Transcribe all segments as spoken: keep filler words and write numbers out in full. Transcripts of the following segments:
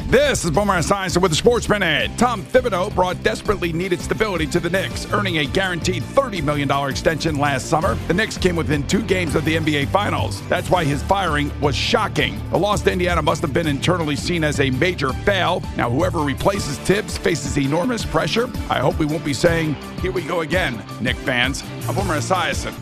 This is Boomer Esiason with the Sports Minute. Tom Thibodeau brought desperately needed stability to the Knicks, earning a guaranteed thirty million dollars extension last summer. The Knicks came within two games of the N B A Finals. That's why his firing was shocking. The loss to Indiana must have been internally seen as a major fail. Now, whoever replaces Tibbs faces enormous pressure. I hope we won't be saying, "Here we go again," Knick fans. I'm Boomer Esiason.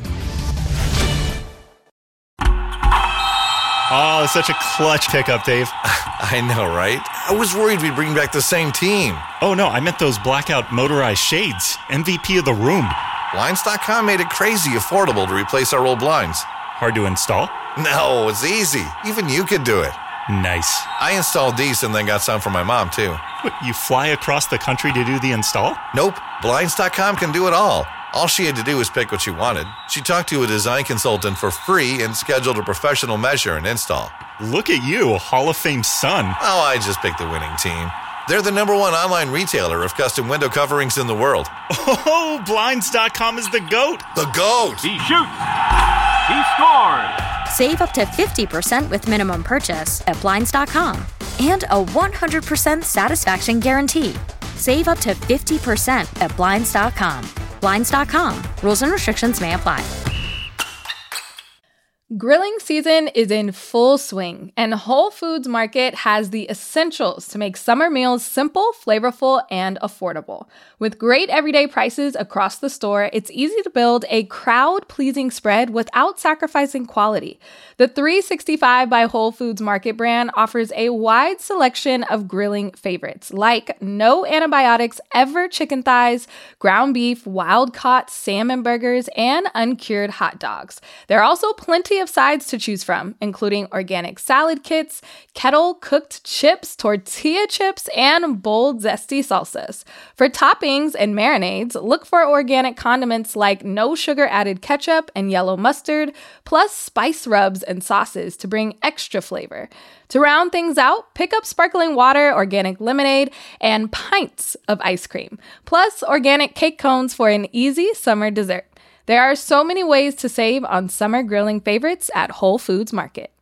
Oh, such a clutch pickup, Dave. I know, right? I was worried we'd bring back the same team. Oh, no, I meant those blackout motorized shades. M V P of the room. Blinds dot com made it crazy affordable to replace our old blinds. Hard to install? No, it's easy. Even you could do it. Nice. I installed these and then got some for my mom, too. What, you fly across the country to do the install? Nope. Blinds dot com can do it all. All she had to do was pick what she wanted. She talked to a design consultant for free and scheduled a professional measure and install. Look at you, Hall of Fame son. Oh, I just picked the winning team. They're the number one online retailer of custom window coverings in the world. Oh, Blinds dot com is the GOAT. The GOAT! He shoots! He scores! Save up to fifty percent with minimum purchase at Blinds dot com. And a one hundred percent satisfaction guarantee. Save up to fifty percent at Blinds dot com. Blinds dot com. Rules and restrictions may apply. Grilling season is in full swing, and Whole Foods Market has the essentials to make summer meals simple, flavorful, and affordable. With great everyday prices across the store, it's easy to build a crowd-pleasing spread without sacrificing quality. The three sixty-five by Whole Foods Market brand offers a wide selection of grilling favorites, like no antibiotics ever chicken thighs, ground beef, wild-caught salmon burgers, and uncured hot dogs. There are also plenty of sides to choose from, including organic salad kits, kettle-cooked chips, tortilla chips, and bold, zesty salsas. For toppings and marinades, look for organic condiments like no sugar-added ketchup and yellow mustard, plus spice rubs and sauces to bring extra flavor. To round things out, pick up sparkling water, organic lemonade, and pints of ice cream, plus organic cake cones for an easy summer dessert. There are so many ways to save on summer grilling favorites at Whole Foods Market.